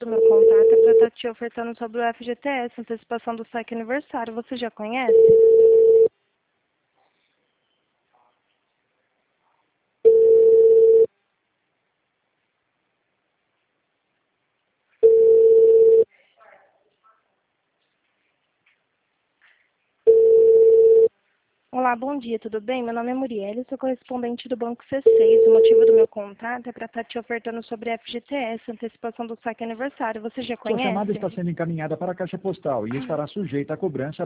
O meu contato é para estar te ofertando sobre o FGTS, antecipação do saque aniversário. Você já conhece? Olá, bom dia, tudo bem? Meu nome é Muriel, sou correspondente do Banco C6. O motivo do meu contato é para estar te ofertando sobre FGTS, antecipação do saque aniversário. Você já Sua chamada conhece? está sendo encaminhada para a caixa postal e estará sujeita à cobrança